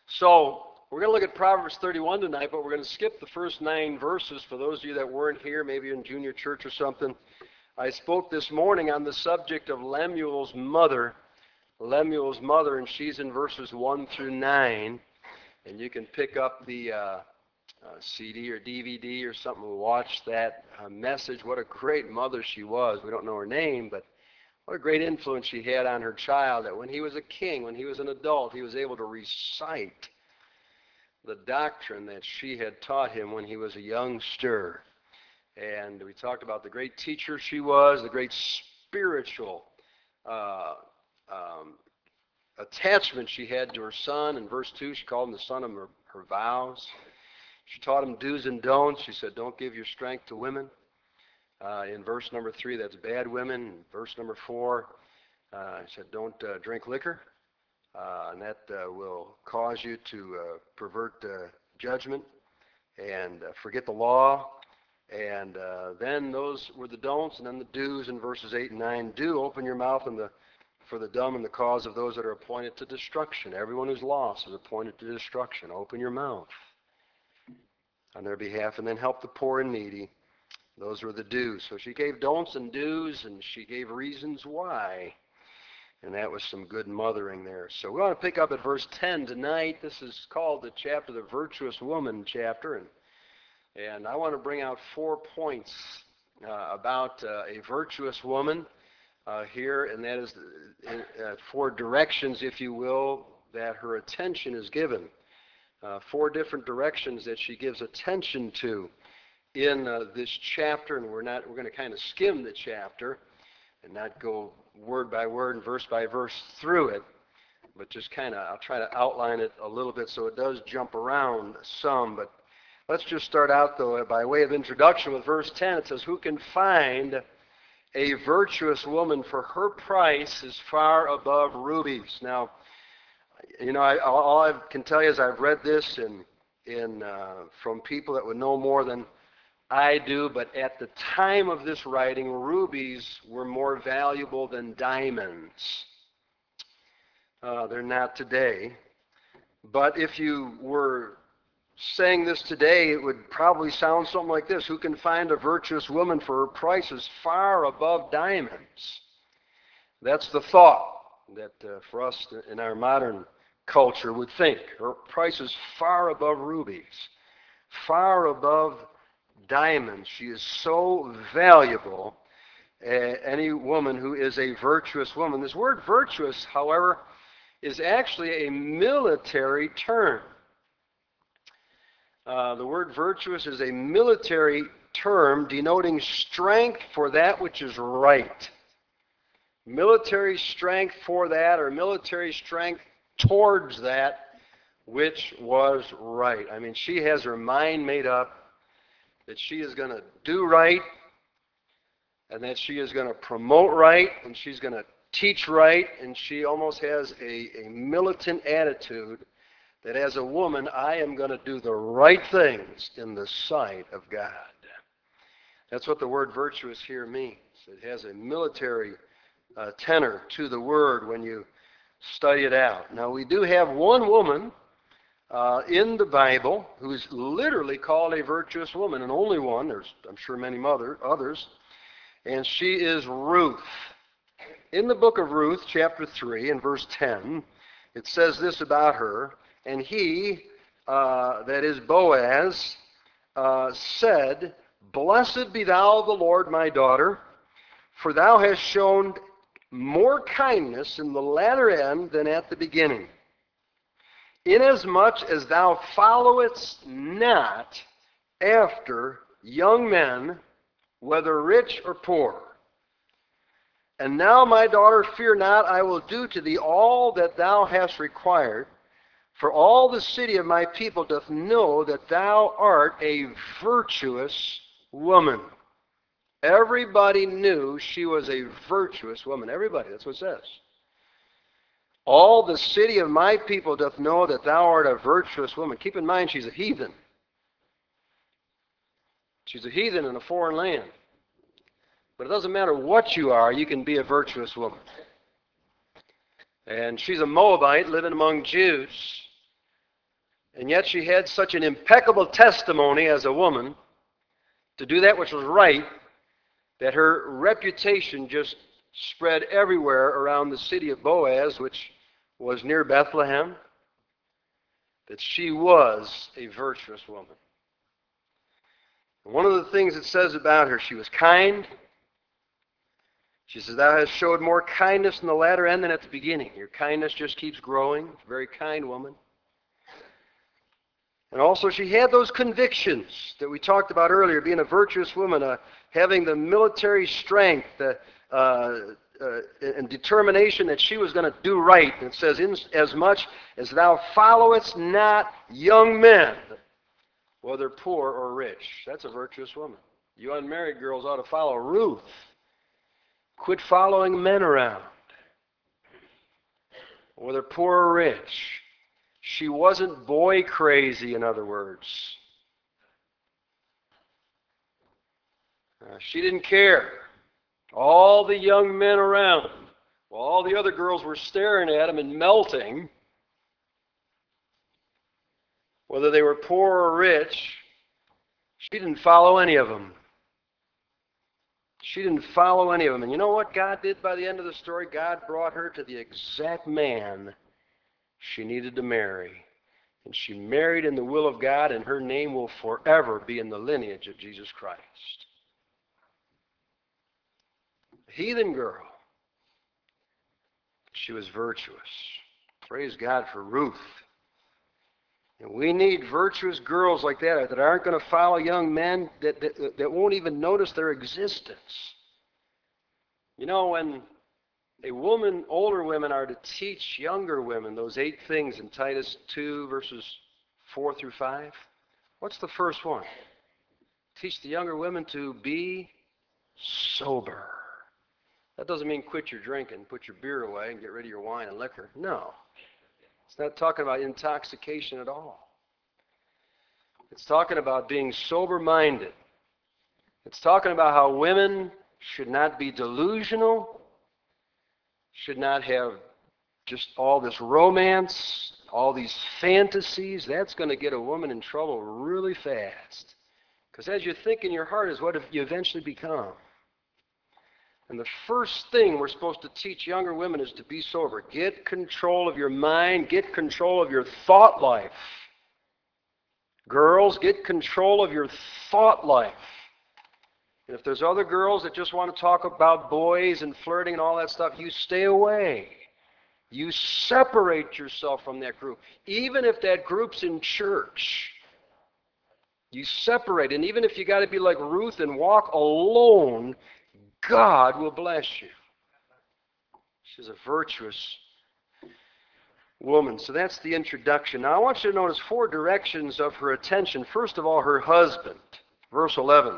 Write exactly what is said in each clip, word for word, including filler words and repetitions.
So we're going to look at Proverbs thirty-one tonight, but we're going to skip the first nine verses for those of you that weren't here, maybe in junior church or something. I spoke this morning on the subject of Lemuel's mother, Lemuel's mother, and she's in verses one through nine. And you can pick up the uh, uh, C D or D V D or something and watch that uh, message. What a great mother she was. We don't know her name, but what a great influence she had on her child, that when he was a king, when he was an adult, he was able to recite the doctrine that she had taught him when he was a youngster. And we talked about the great teacher she was, the great spiritual uh, um, attachment she had to her son. In verse two, she called him the son of her, her vows. She taught him do's and don'ts. She said, don't give your strength to women. Uh, in verse number three, that's bad women. In verse number four, uh, she said, don't uh, drink liquor, uh, and that uh, will cause you to uh, pervert uh, judgment and uh, forget the law. And uh, then those were the don'ts, and then the do's in verses eight and nine. Do open your mouth in the, for the dumb and the cause of those that are appointed to destruction. Everyone who's lost is appointed to destruction. Open your mouth on their behalf, and then help the poor and needy. Those were the do's. So she gave don'ts and do's, and she gave reasons why. And that was some good mothering there. So we want to pick up at verse ten tonight. This is called the chapter, the Virtuous Woman chapter. And, and I want to bring out four points uh, about uh, a virtuous woman uh, here. And that is uh, four directions, if you will, that her attention is given. Uh, four different directions that she gives attention to in uh, this chapter, and we're not we're going to kind of skim the chapter and not go word by word and verse by verse through it, but just kind of I'll try to outline it a little bit so it does jump around some. But let's just start out though by way of introduction with verse ten. It says, who can find a virtuous woman, for her price is far above rubies. Now, you know, I, all I can tell you is I've read this in in uh, from people that would know more than I do, but at the time of this writing, rubies were more valuable than diamonds. Uh, they're not today. But if you were saying this today, it would probably sound something like this. Who can find a virtuous woman, for her price is far above diamonds? That's the thought that uh, for us in our modern culture would think. Her price is far above rubies, far above diamonds. She is so valuable, uh, any woman who is a virtuous woman. This word virtuous, however, is actually a military term. Uh, the word virtuous is a military term denoting strength for that which is right. Military strength for that, or military strength towards that which was right. I mean, she has her mind made up that she is going to do right, and that she is going to promote right, and she's going to teach right, and she almost has a, a militant attitude that as a woman, I am going to do the right things in the sight of God. That's what the word virtuous here means. It has a military uh, tenor to the word when you study it out. Now, we do have one woman Uh, in the Bible, who's literally called a virtuous woman, and only one. There's, I'm sure, many mother, others, and she is Ruth. In the book of Ruth, chapter three, and verse ten, it says this about her, and he, uh, that is Boaz, uh, said, Blessed be thou of the Lord, my daughter, for thou hast shown more kindness in the latter end than at the beginning. Inasmuch as thou followest not after young men, whether rich or poor. And now, my daughter, fear not, I will do to thee all that thou hast required, for all the city of my people doth know that thou art a virtuous woman. Everybody knew she was a virtuous woman. Everybody, that's what it says. All the city of my people doth know that thou art a virtuous woman. Keep in mind, she's a heathen. She's a heathen in a foreign land. But it doesn't matter what you are, you can be a virtuous woman. And she's a Moabite living among Jews. And yet she had such an impeccable testimony as a woman to do that which was right that her reputation just spread everywhere around the city of Boaz, which was near Bethlehem, that she was a virtuous woman. And one of the things it says about her, she was kind. She says, thou hast showed more kindness in the latter end than at the beginning. Your kindness just keeps growing. Very kind woman. And also she had those convictions that we talked about earlier, being a virtuous woman, uh, having the military strength uh, uh, uh, and determination that she was going to do right. And it says, in as much as thou followest not young men, whether poor or rich. That's a virtuous woman. You unmarried girls ought to follow Ruth. Quit following men around, whether poor or rich. She wasn't boy crazy, in other words. Uh, she didn't care. All the young men around, while all the other girls were staring at him and melting, whether they were poor or rich, she didn't follow any of them. She didn't follow any of them. And you know what God did by the end of the story? God brought her to the exact man she needed to marry. And she married in the will of God, and her name will forever be in the lineage of Jesus Christ. A heathen girl. She was virtuous. Praise God for Ruth. And we need virtuous girls like that that aren't going to follow young men, that, that, that won't even notice their existence. You know, when a woman, older women are to teach younger women those eight things in Titus two, verses four through five, what's the first one? Teach the younger women to be sober. That doesn't mean quit your drinking, put your beer away and get rid of your wine and liquor. No. It's not talking about intoxication at all. It's talking about being sober-minded. It's talking about how women should not be delusional, should not have just all this romance, all these fantasies. That's going to get a woman in trouble really fast. Because as you think in your heart is what you eventually become. And the first thing we're supposed to teach younger women is to be sober. Get control of your mind. Get control of your thought life. Girls, get control of your thought life. And if there's other girls that just want to talk about boys and flirting and all that stuff, you stay away. You separate yourself from that group. Even if that group's in church, you separate. And even if you got to be like Ruth and walk alone, God will bless you. She's a virtuous woman. So that's the introduction. Now I want you to notice four directions of her attention. First of all, her husband. Verse eleven.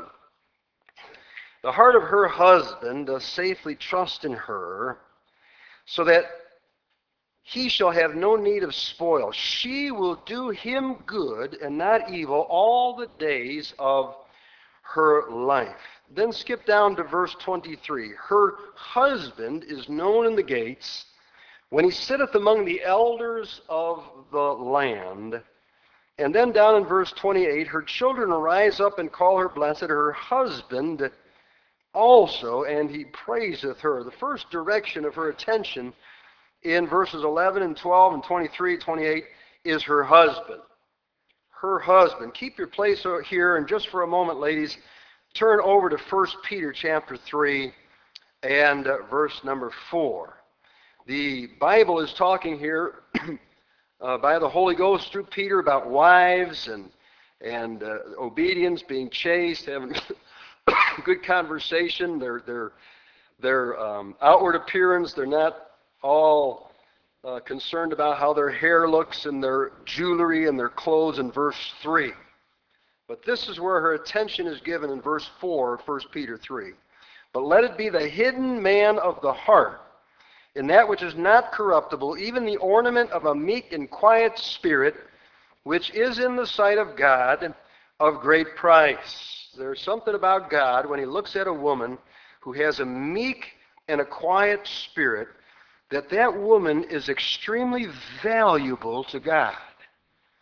The heart of her husband does safely trust in her, so that he shall have no need of spoil. She will do him good and not evil all the days of her life. Then skip down to verse twenty-three. Her husband is known in the gates when he sitteth among the elders of the land. And then down in verse twenty-eight, her children arise up and call her blessed, her husband also, and he praiseth her. The first direction of her attention in verses eleven and twelve and twenty-three, twenty-eight is her husband. Her husband. Keep your place here, and just for a moment, ladies, turn over to First Peter chapter three and uh, verse number four. The Bible is talking here uh, by the Holy Ghost through Peter about wives and and uh, obedience, being chaste, having good conversation. Their their their um, outward appearance. They're not all uh, concerned about how their hair looks and their jewelry and their clothes in verse three. But this is where her attention is given in verse four of First Peter three. But let it be the hidden man of the heart, in that which is not corruptible, even the ornament of a meek and quiet spirit, which is in the sight of God of great price. There's something about God when he looks at a woman who has a meek and a quiet spirit, that that woman is extremely valuable to God.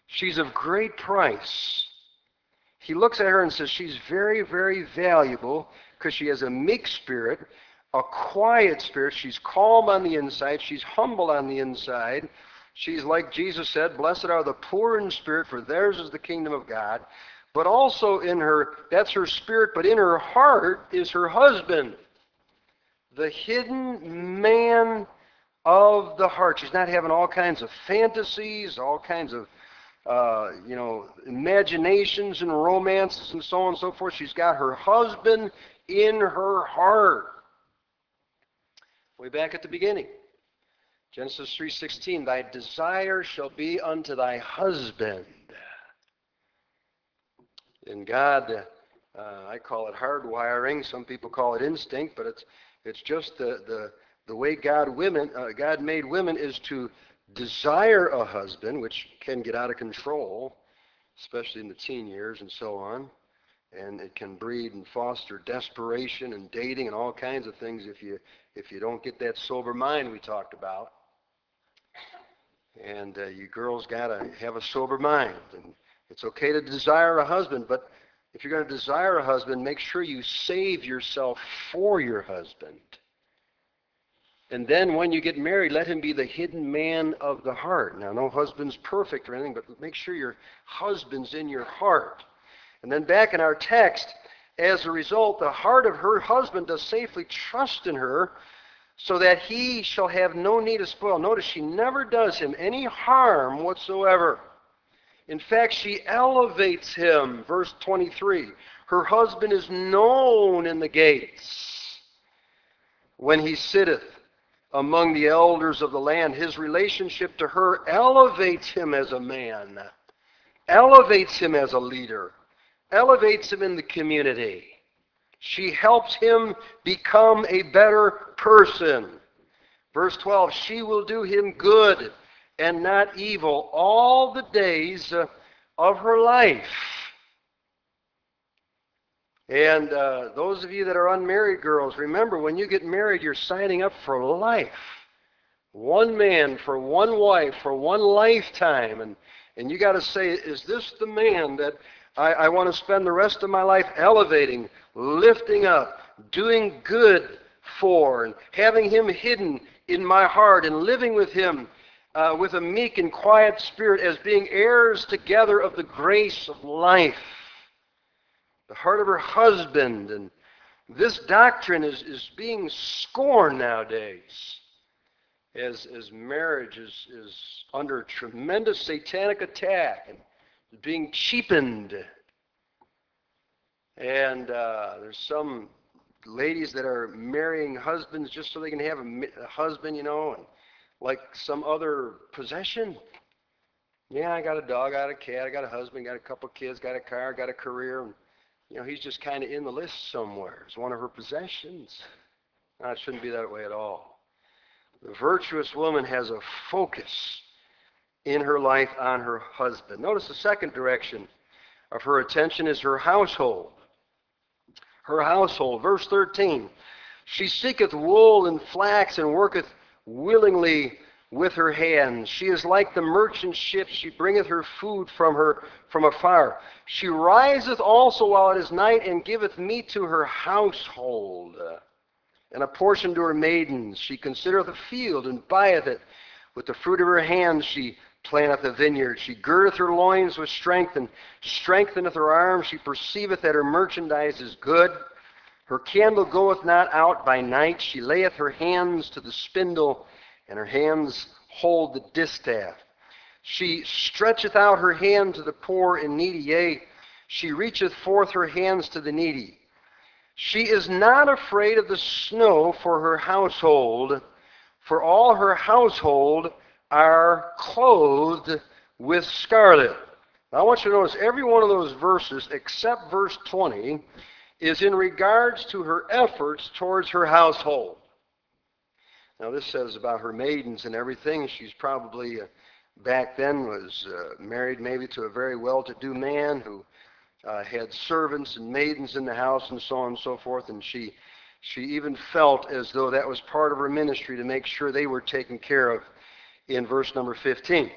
She's of great price. He looks at her and says she's very, very valuable because she has a meek spirit, a quiet spirit. She's calm on the inside. She's humble on the inside. She's like Jesus said, blessed are the poor in spirit, for theirs is the kingdom of God. But also in her, that's her spirit, but in her heart is her husband, the hidden man of the heart. She's not having all kinds of fantasies, all kinds of Uh, you know, imaginations and romances and so on and so forth. She's got her husband in her heart. Way back at the beginning, Genesis three sixteen, thy desire shall be unto thy husband. And God, uh, I call it hardwiring. Some people call it instinct, but it's it's just the the the way God women uh, God made women is to desire a husband, which can get out of control, especially in the teen years and so on. And it can breed and foster desperation and dating and all kinds of things if you if you don't get that sober mind we talked about. And uh, you girls got to have a sober mind. And it's okay to desire a husband, but if you're going to desire a husband, make sure you save yourself for your husband. And then when you get married, let him be the hidden man of the heart. Now, no husband's perfect or anything, but make sure your husband's in your heart. And then back in our text, as a result, the heart of her husband does safely trust in her, so that he shall have no need of spoil. Notice she never does him any harm whatsoever. In fact, she elevates him. Verse twenty-three, her husband is known in the gates when he sitteth among the elders of the land. His relationship to her elevates him as a man, elevates him as a leader, elevates him in the community. She helps him become a better person. Verse twelve, she will do him good and not evil all the days of her life. And uh, those of you that are unmarried girls, remember, when you get married, you're signing up for life. One man for one wife for one lifetime. And, and you got to say, is this the man that I, I want to spend the rest of my life elevating, lifting up, doing good for, and having him hidden in my heart and living with him uh, with a meek and quiet spirit as being heirs together of the grace of life. The heart of her husband. And this doctrine is, is being scorned nowadays as, as marriage is, is under tremendous satanic attack and being cheapened. And uh, there's some ladies that are marrying husbands just so they can have a, a husband, you know, and like some other possession. Yeah, I got a dog, I got a cat, I got a husband, got a couple kids, got a car, got a career. And, you know, he's just kind of in the list somewhere. It's one of her possessions. No, it shouldn't be that way at all. The virtuous woman has a focus in her life on her husband. Notice the second direction of her attention is her household. Her household. Verse thirteen, she seeketh wool and flax and worketh willingly with her hands. She is like the merchant ship. She bringeth her food from her from afar. She riseth also while it is night, and giveth meat to her household, and a portion to her maidens. She considereth a field, and buyeth it. With the fruit of her hands she planteth a vineyard. She girdeth her loins with strength, and strengtheneth her arms. She perceiveth that her merchandise is good. Her candle goeth not out by night. She layeth her hands to the spindle, and her hands hold the distaff. She stretcheth out her hand to the poor and needy, yea, she reacheth forth her hands to the needy. She is not afraid of the snow for her household, for all her household are clothed with scarlet. Now I want you to notice every one of those verses, except verse twenty, is in regards to her efforts towards her household. Now this says about her maidens and everything. She's probably, uh, back then, was uh, married maybe to a very well-to-do man who uh, had servants and maidens in the house and so on and so forth. And she, she even felt as though that was part of her ministry to make sure they were taken care of in verse number fifteen.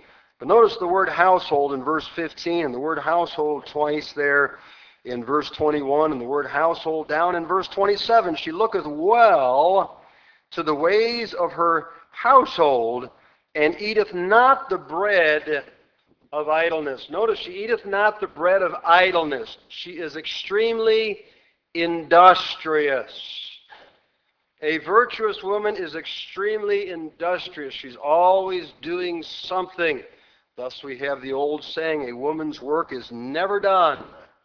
But notice the word household in verse fifteen, and the word household twice there in verse twenty-one, and the word household down in verse twenty-seven. She looketh well to the ways of her household, and eateth not the bread of idleness. Notice, she eateth not the bread of idleness. She is extremely industrious. A virtuous woman is extremely industrious. She's always doing something. Thus we have the old saying, a woman's work is never done.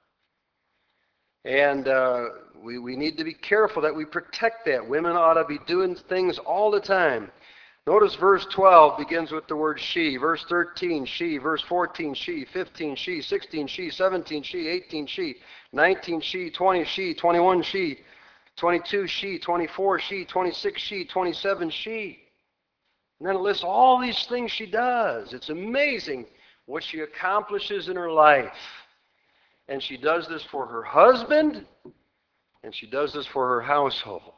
And uh, we, we need to be careful that we protect that. Women ought to be doing things all the time. Notice verse twelve begins with the word she. Verse thirteen, she. Verse fourteen, she. fifteen, she. sixteen, she. seventeen, she. eighteen, she. nineteen, she. twenty, she. twenty-one, she. twenty-two, she. twenty-four, she. twenty-six, she. twenty-seven, she. And then it lists all these things she does. It's amazing what she accomplishes in her life. And she does this for her husband, and she does this for her household.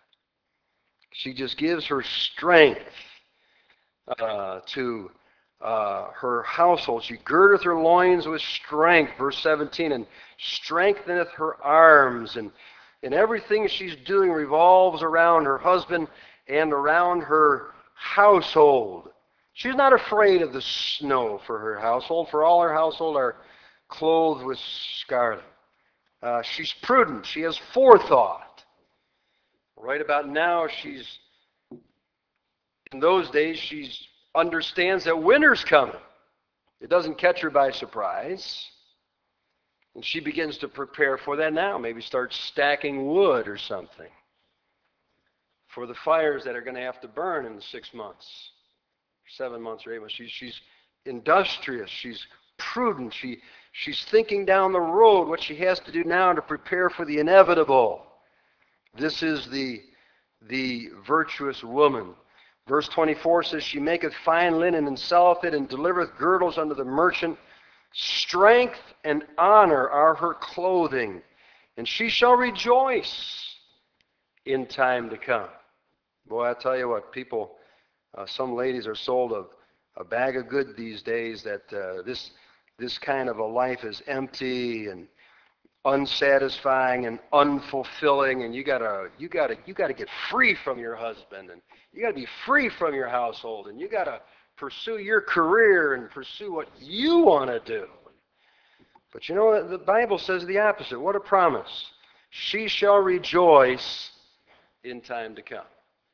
She just gives her strength uh, to uh, her household. She girdeth her loins with strength, verse seventeen, and strengtheneth her arms. And, and everything she's doing revolves around her husband and around her household. She's not afraid of the snow for her household, for all her household are clothed with scarlet. Uh, she's prudent. She has forethought. Right about now, she's, in those days, she understands that winter's coming. It doesn't catch her by surprise. And she begins to prepare for that now. Maybe start stacking wood or something for the fires that are going to have to burn in six months, seven months or eight months. She's, she's industrious. She's prudent. She, she's thinking down the road what she has to do now to prepare for the inevitable. This is the, the virtuous woman. Verse twenty-four says, she maketh fine linen and selleth it, and delivereth girdles unto the merchant. Strength and honor are her clothing, and she shall rejoice in time to come. Boy, I tell you what, people, uh, some ladies are sold a, a bag of good these days that uh, this, this kind of a life is empty and unsatisfying and unfulfilling, and you gotta you gotta you gotta get free from your husband, and you gotta be free from your household, and you gotta pursue your career and pursue what you want to do. But you know, the Bible says the opposite. What a promise. She shall rejoice in time to come.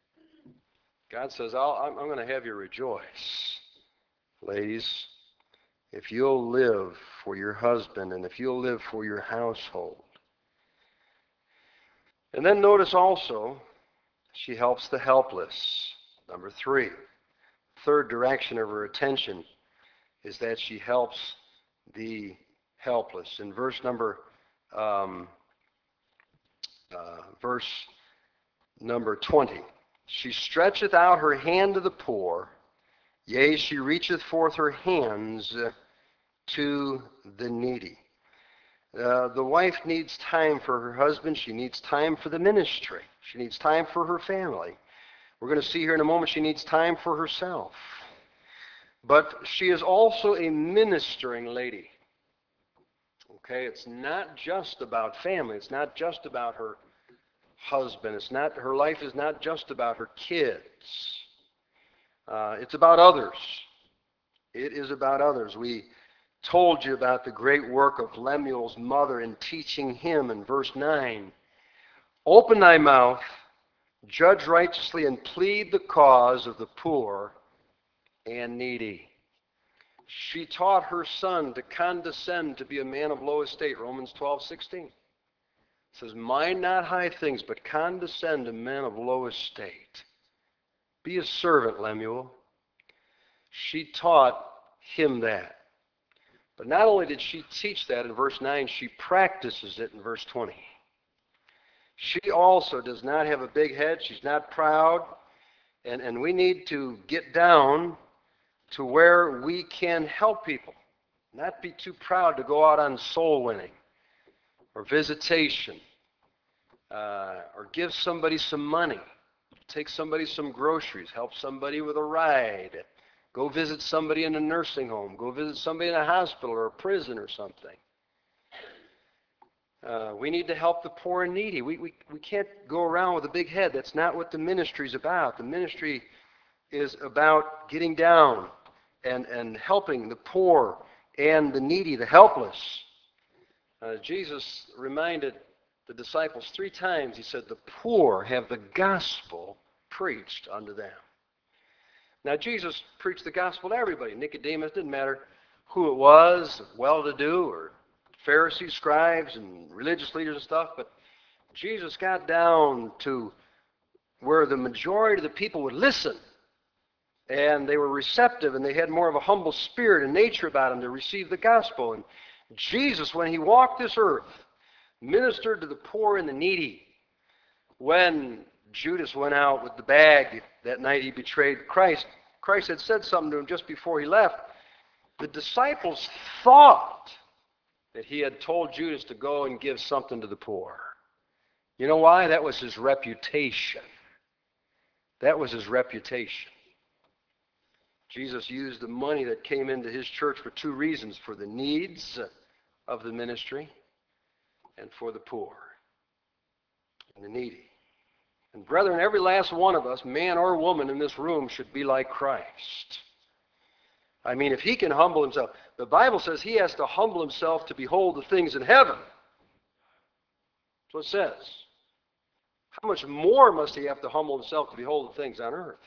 God says, I'll, I'm, I'm going to have you rejoice. Ladies, if you'll live for your husband and if you'll live for your household. And then notice also, she helps the helpless. Number three, third direction of her attention is that she helps the helpless. In verse number, um, uh, verse number twenty, she stretcheth out her hand to the poor, yea, she reacheth forth her hands to the needy. Uh, the wife needs time for her husband. She needs time for the ministry. She needs time for her family. We're going to see here in a moment she needs time for herself. But she is also a ministering lady. Okay, it's not just about family. It's not just about her husband. It's not, her life is not just about her kids. Uh, it's about others. It is about others. We told you about the great work of Lemuel's mother in teaching him in verse nine. Open thy mouth, judge righteously, and plead the cause of the poor and needy. She taught her son to condescend to be a man of low estate, Romans twelve sixteen. It says, mind not high things, but condescend to men of low estate. Be a servant, Lemuel. She taught him that. But not only did she teach that in verse nine, she practices it in verse twenty. She also does not have a big head. She's not proud. And, and we need to get down to where we can help people. Not be too proud to go out on soul winning or visitation uh, or give somebody some money, take somebody some groceries, help somebody with a ride. Go visit somebody in a nursing home. Go visit somebody in a hospital or a prison or something. Uh, we need to help the poor and needy. We, we, we can't go around with a big head. That's not what the ministry is about. The ministry is about getting down and, and helping the poor and the needy, the helpless. Uh, Jesus reminded the disciples three times, he said, the poor have the gospel preached unto them. Now, Jesus preached the gospel to everybody. Nicodemus, didn't matter who it was, well-to-do or Pharisees, scribes, and religious leaders and stuff, but Jesus got down to where the majority of the people would listen, and they were receptive, and they had more of a humble spirit and nature about them to receive the gospel. And Jesus, when he walked this earth, ministered to the poor and the needy. When Judas went out with the bag that night he betrayed Christ, Christ had said something to him just before he left. The disciples thought that he had told Judas to go and give something to the poor. You know why? That was his reputation. That was his reputation. Jesus used the money that came into his church for two reasons: for the needs of the ministry and for the poor and the needy. And brethren, every last one of us, man or woman in this room, should be like Christ. I mean, if he can humble himself, the Bible says he has to humble himself to behold the things in heaven. That's what it says. How much more must he have to humble himself to behold the things on earth?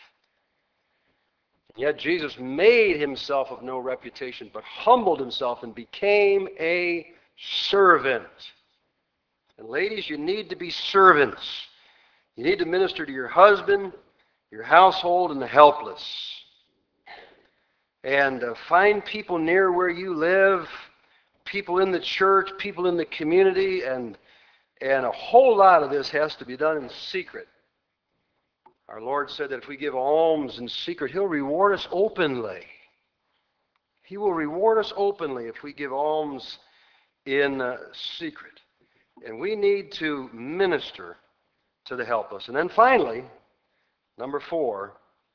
Yet Jesus made himself of no reputation, but humbled himself and became a servant. And ladies, you need to be servants. You need to minister to your husband, your household, and the helpless. And uh, find people near where you live, people in the church, people in the community, and, and a whole lot of this has to be done in secret. Our Lord said that if we give alms in secret, he'll reward us openly. He will reward us openly if we give alms in uh, secret. And we need to minister to the helpless. And then finally, number four,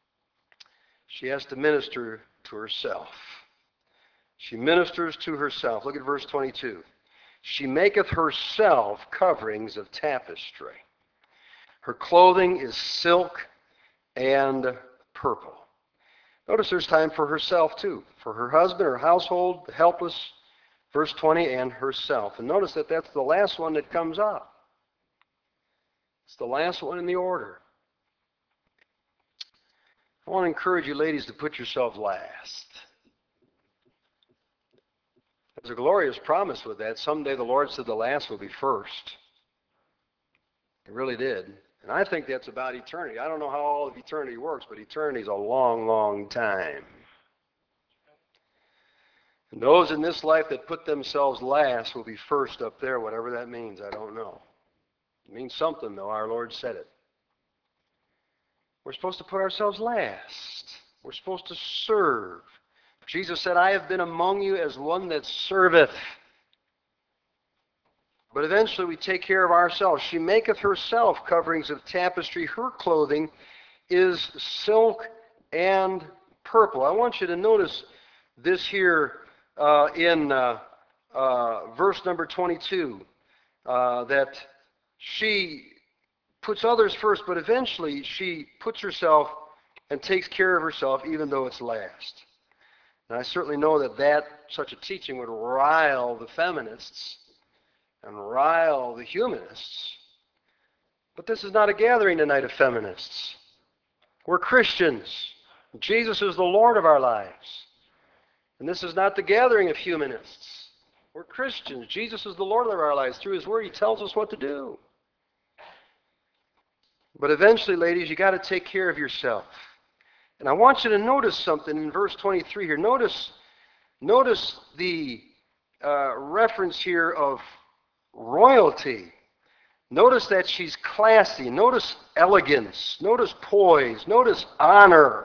she has to minister to herself. She ministers to herself. Look at verse twenty-two. She maketh herself coverings of tapestry. Her clothing is silk and purple. Notice there's time for herself too. For her husband, her household, the helpless, verse twenty, and herself. And notice that that's the last one that comes up. It's the last one in the order. I want to encourage you ladies to put yourself last. There's a glorious promise with that. Someday the Lord said the last will be first. He really did. And I think that's about eternity. I don't know how all of eternity works, but eternity is a long, long time. And those in this life that put themselves last will be first up there, whatever that means. I don't know. It means something, though. Our Lord said it. We're supposed to put ourselves last. We're supposed to serve. Jesus said, I have been among you as one that serveth. But eventually we take care of ourselves. She maketh herself coverings of tapestry. Her clothing is silk and purple. I want you to notice this here uh, in uh, uh, verse number twenty-two, uh, that she puts others first, but eventually she puts herself and takes care of herself, even though it's last. And I certainly know that, that such a teaching would rile the feminists and rile the humanists. But this is not a gathering tonight of feminists. We're Christians. Jesus is the Lord of our lives. And this is not the gathering of humanists. We're Christians. Jesus is the Lord of our lives. Through his word, he tells us what to do. But eventually, ladies, you got to take care of yourself. And I want you to notice something in verse twenty-three here. Notice, notice the uh, reference here of royalty. Notice that she's classy. Notice elegance. Notice poise. Notice honor.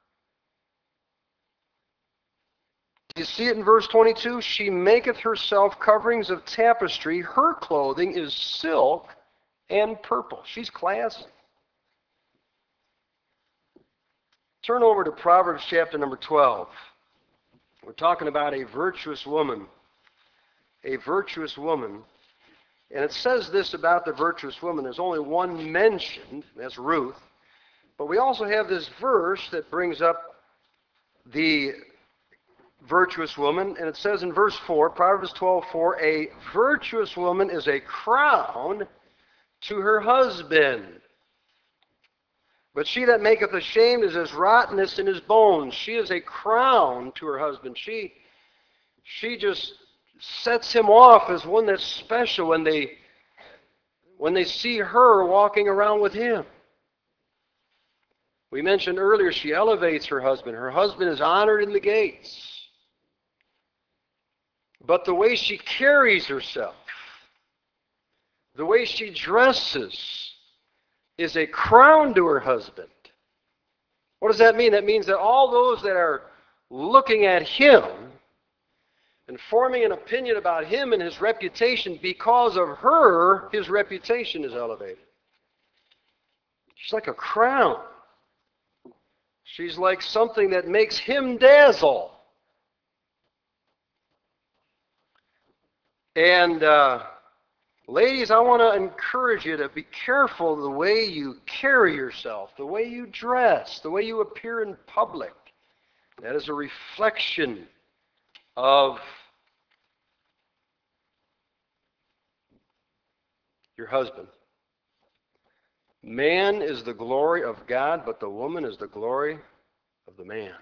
Do you see it in verse twenty-two? She maketh herself coverings of tapestry. Her clothing is silk and purple. She's classy. Turn over to Proverbs chapter number twelve. We're talking about a virtuous woman. A virtuous woman. And it says this about the virtuous woman. There's only one mentioned, that's Ruth. But we also have this verse that brings up the virtuous woman. And it says in verse four, Proverbs twelve four, a virtuous woman is a crown to her husband. But she that maketh ashamed is as rottenness in his bones. She is a crown to her husband. She, she just sets him off as one that's special when they, when they see her walking around with him. We mentioned earlier she elevates her husband. Her husband is honored in the gates. But the way she carries herself, the way she dresses, is a crown to her husband. What does that mean? That means that all those that are looking at him and forming an opinion about him and his reputation, because of her, his reputation is elevated. She's like a crown. She's like something that makes him dazzle. And uh, ladies, I want to encourage you to be careful the way you carry yourself, the way you dress, the way you appear in public. That is a reflection of your husband. Man is the glory of God, but the woman is the glory of the man.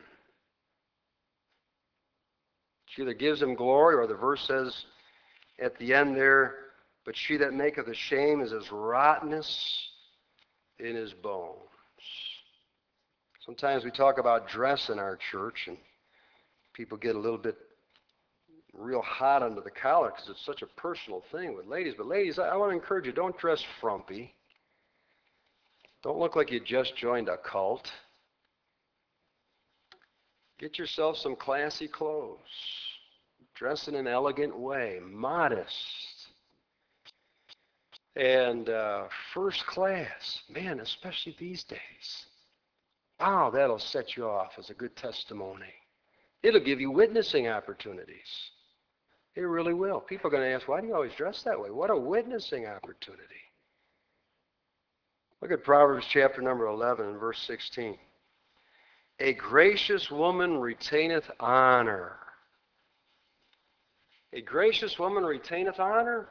She either gives him glory, or the verse says at the end there, but she that maketh ashamed is as rottenness in his bones. Sometimes we talk about dress in our church, and people get a little bit real hot under the collar because it's such a personal thing with ladies. But ladies, I, I want to encourage you, don't dress frumpy. Don't look like you just joined a cult. Get yourself some classy clothes. Dress in an elegant way, modest. And uh, first class. Man, especially these days. Wow, that'll set you off as a good testimony. It'll give you witnessing opportunities. It really will. People are going to ask, why do you always dress that way? What a witnessing opportunity. Look at Proverbs chapter number eleven and verse sixteen. A gracious woman retaineth honor. A gracious woman retaineth honor.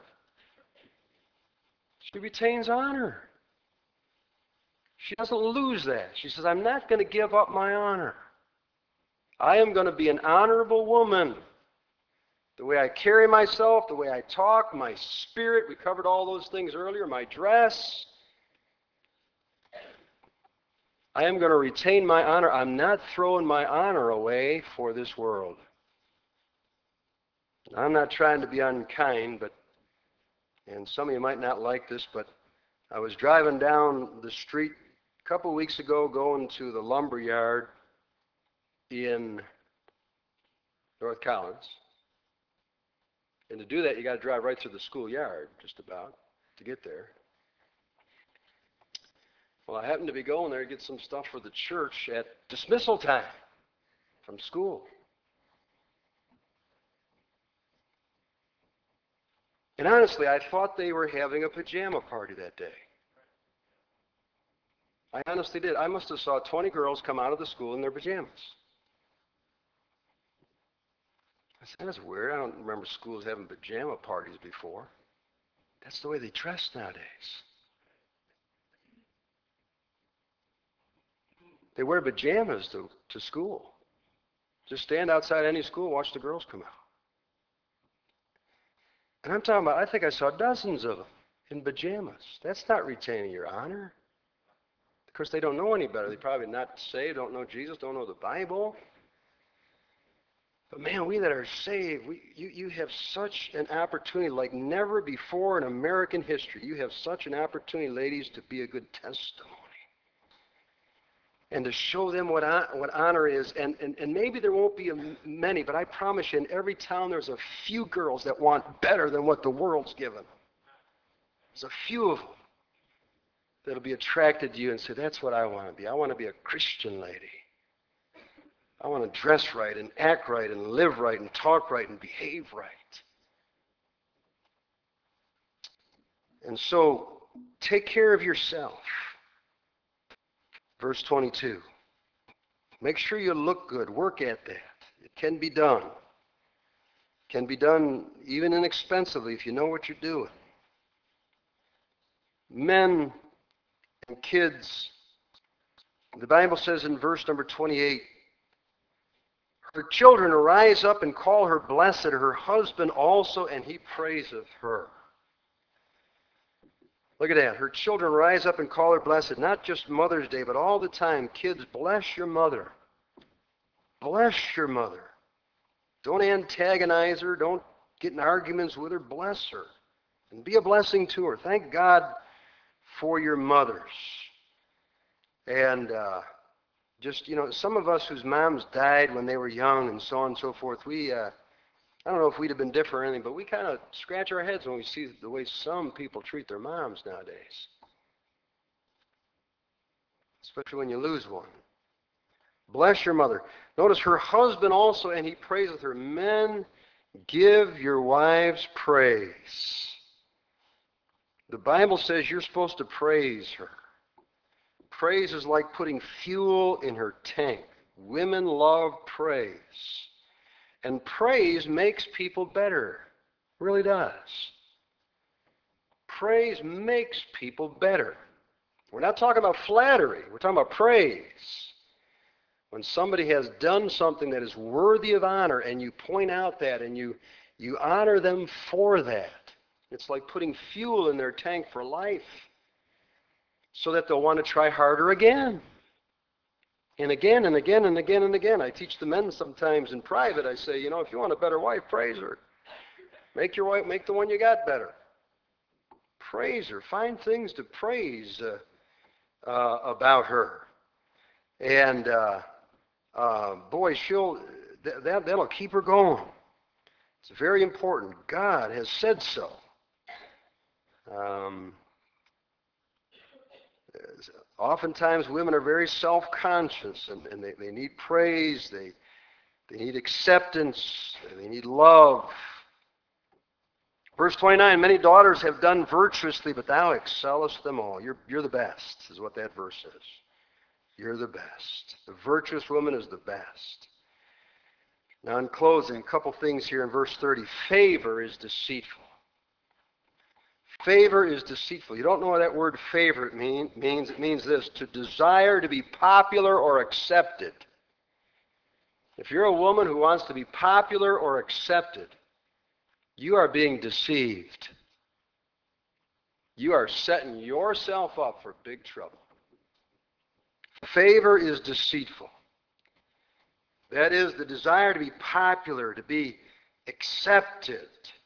She retains honor. She doesn't lose that. She says, I'm not going to give up my honor. I am going to be an honorable woman. The way I carry myself, the way I talk, my spirit, we covered all those things earlier, my dress. I am going to retain my honor. I'm not throwing my honor away for this world. I'm not trying to be unkind, but, and some of you might not like this, but I was driving down the street a couple weeks ago going to the lumber yard in North Collins. And to do that, you got to drive right through the schoolyard, just about, to get there. Well, I happened to be going there to get some stuff for the church at dismissal time from school. And honestly, I thought they were having a pajama party that day. I honestly did. I must have saw twenty girls come out of the school in their pajamas. I said, that's weird. I don't remember schools having pajama parties before. That's the way they dress nowadays. They wear pajamas to, to school. Just stand outside any school, watch the girls come out. And I'm talking about, I think I saw dozens of them in pajamas. That's not retaining your honor. Of course, they don't know any better. They probably not saved, don't know Jesus, don't know the Bible. But man, we that are saved, we, you, you have such an opportunity like never before in American history. You have such an opportunity, ladies, to be a good testimony. And to show them what, what honor is. And, and, and maybe there won't be many, but I promise you, in every town there's a few girls that want better than what the world's given. There's a few of them that'll be attracted to you and say, that's what I want to be. I want to be a Christian lady. I want to dress right and act right and live right and talk right and behave right. And so, take care of yourself. Verse twenty-two. Make sure you look good. Work at that. It can be done. It can be done even inexpensively if you know what you're doing. Men and kids, the Bible says in verse number twenty-eight, her children arise up and call her blessed, her husband also, and he praiseth her. Look at that. Her children rise up and call her blessed, not just Mother's Day, but all the time. Kids, bless your mother. Bless your mother. Don't antagonize her. Don't get in arguments with her. Bless her. And be a blessing to her. Thank God for your mothers. And uh, just, you know, some of us whose moms died when they were young and so on and so forth, we, uh, I don't know if we'd have been different or anything, but we kind of scratch our heads when we see the way some people treat their moms nowadays. Especially when you lose one. Bless your mother. Notice her husband also, and he praiseth her. Men, give your wives praise. The Bible says you're supposed to praise her. Praise is like putting fuel in her tank. Women love praise. And praise makes people better. It really does. Praise makes people better. We're not talking about flattery. We're talking about praise. When somebody has done something that is worthy of honor and you point out that and you, you honor them for that, it's like putting fuel in their tank for life so that they'll want to try harder again. And again and again and again and again. I teach the men sometimes in private. I say, you know, if you want a better wife, praise her. Make your wife, make the one you got better. Praise her. Find things to praise uh, uh, about her. And uh, uh, boy, she'll that, that that'll keep her going. It's very important. God has said so. Um, oftentimes, women are very self-conscious, and, and they, they need praise. They they need acceptance. They need love. Verse twenty-nine, many daughters have done virtuously, but thou excellest them all. You're, you're the best, is what that verse says. You're the best. The virtuous woman is the best. Now, in closing, a couple things here in verse thirty. Favor is deceitful. Favor is deceitful. You don't know what that word favor mean, means. It means this, to desire to be popular or accepted. If you're a woman who wants to be popular or accepted, you are being deceived. You are setting yourself up for big trouble. Favor is deceitful. That is the desire to be popular, to be accepted.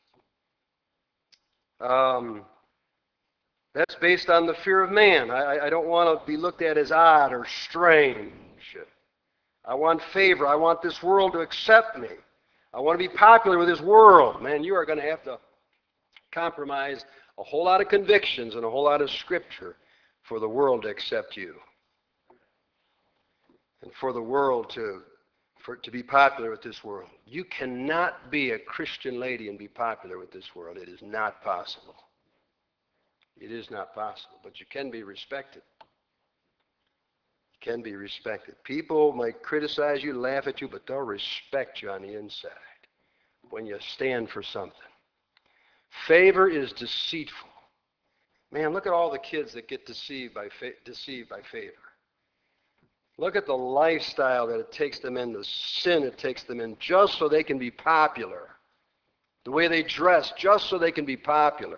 Um, that's based on the fear of man. I, I don't want to be looked at as odd or strange. I want favor. I want this world to accept me. I want to be popular with this world. Man, you are going to have to compromise a whole lot of convictions and a whole lot of scripture for the world to accept you. And for the world to, for, to be popular with this world. You cannot be a Christian lady and be popular with this world. It is not possible. It is not possible. But you can be respected. You can be respected. People might criticize you, laugh at you, but they'll respect you on the inside when you stand for something. Favor is deceitful. Man, look at all the kids that get deceived by fa- deceived by favor. Look at the lifestyle that it takes them in, the sin it takes them in, just so they can be popular. The way they dress, just so they can be popular.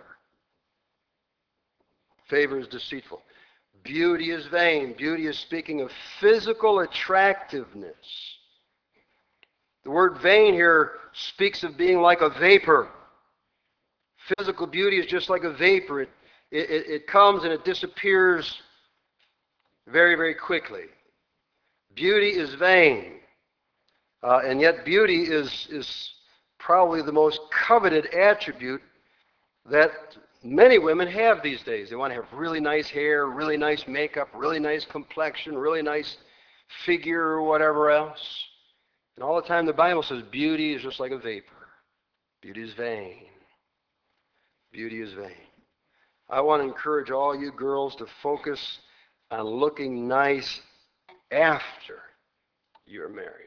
Favor is deceitful. Beauty is vain. Beauty is speaking of physical attractiveness. The word vain here speaks of being like a vapor. Physical beauty is just like a vapor. It, it, it comes and it disappears very, very quickly. Beauty is vain. Uh, and yet beauty is, is probably the most coveted attribute that many women have these days. They want to have really nice hair, really nice makeup, really nice complexion, really nice figure or whatever else. And all the time the Bible says beauty is just like a vapor. Beauty is vain. Beauty is vain. I want to encourage all you girls to focus on looking nice after you're married.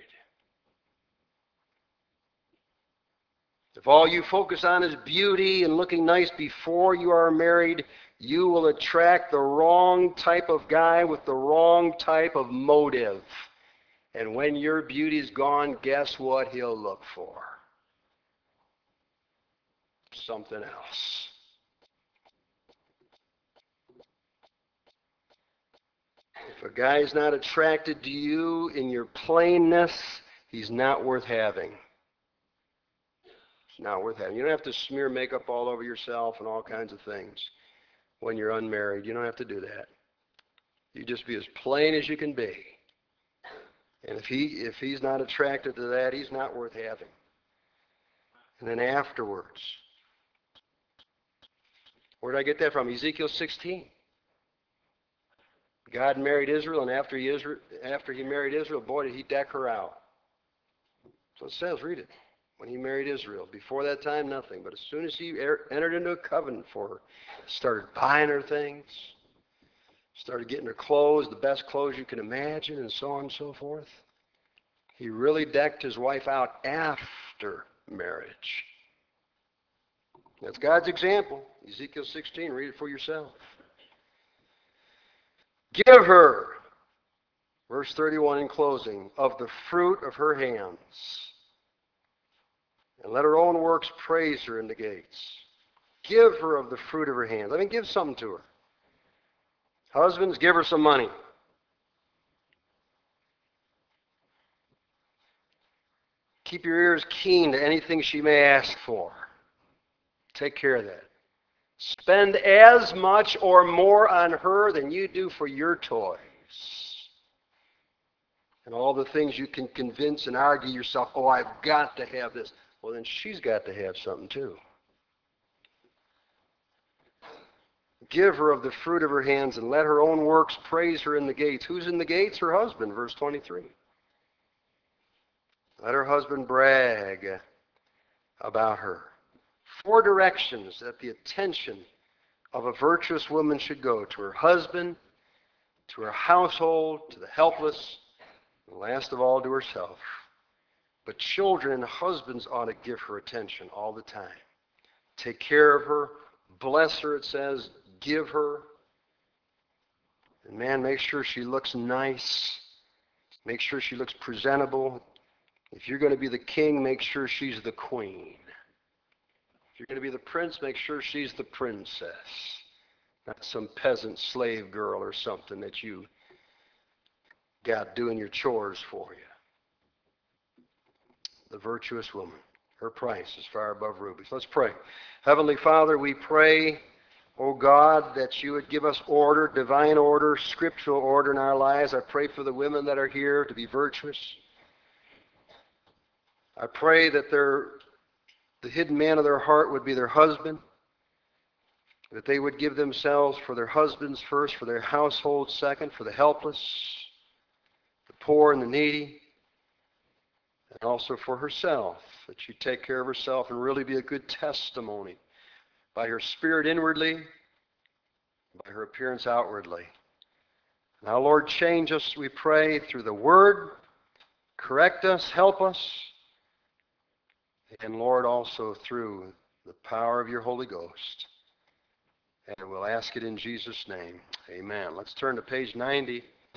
If all you focus on is beauty and looking nice before you are married, you will attract the wrong type of guy with the wrong type of motive. And when your beauty's gone, guess what he'll look for? Something else. If a guy's not attracted to you in your plainness, he's not worth having. It's not worth having. You don't have to smear makeup all over yourself and all kinds of things when you're unmarried. You don't have to do that. You just be as plain as you can be. And if he if he's not attracted to that, he's not worth having. And then afterwards, where did I get that from? Ezekiel sixteen. God married Israel, and after he, Israel, after he married Israel, boy, did he deck her out. So it says, read it. When he married Israel. Before that time, nothing. But as soon as he er- entered into a covenant for her, started buying her things, started getting her clothes, the best clothes you can imagine, and so on and so forth. He really decked his wife out after marriage. That's God's example. Ezekiel sixteen, read it for yourself. Give her, verse thirty-one in closing, of the fruit of her hands, and let her own works praise her in the gates. Give her of the fruit of her hands. I mean, give something to her. Husbands, give her some money. Keep your ears keen to anything she may ask for. Take care of that. Spend as much or more on her than you do for your toys. And all the things you can convince and argue yourself, oh, I've got to have this. Well, then she's got to have something too. Give her of the fruit of her hands and let her own works praise her in the gates. Who's in the gates? Her husband, verse twenty-three. Let her husband brag about her. Four directions that the attention of a virtuous woman should go: to her husband, to her household, to the helpless, and last of all, to herself. But children and husbands ought to give her attention all the time. Take care of her, bless her, it says, give her. And man, make sure she looks nice. Make sure she looks presentable. If you're going to be the king, make sure she's the queen. If you're going to be the prince, make sure she's the princess. Not some peasant slave girl or something that you got doing your chores for you. The virtuous woman. Her price is far above rubies. Let's pray. Heavenly Father, we pray, oh God, that you would give us order, divine order, scriptural order in our lives. I pray for the women that are here to be virtuous. I pray that their, the hidden man of their heart would be their husband, that they would give themselves for their husbands first, for their household second, for the helpless, the poor and the needy, and also for herself, that she take care of herself and really be a good testimony by her spirit inwardly, by her appearance outwardly. Now, Lord, change us, we pray, through the Word. Correct us, help us, and Lord, also through the power of your Holy Ghost. And we'll ask it in Jesus' name. Amen. Let's turn to page ninety.